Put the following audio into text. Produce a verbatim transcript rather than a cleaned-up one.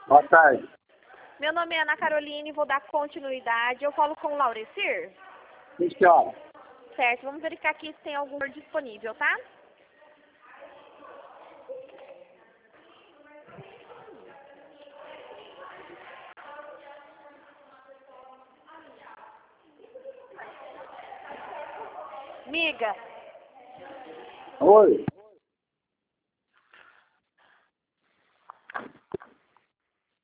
Boa tarde. Meu nome é Ana Caroline, vou dar continuidade. Eu falo com o Laurecir? Sim, senhora. Certo, vamos verificar aqui se tem algum disponível, tá? Miga. Oi.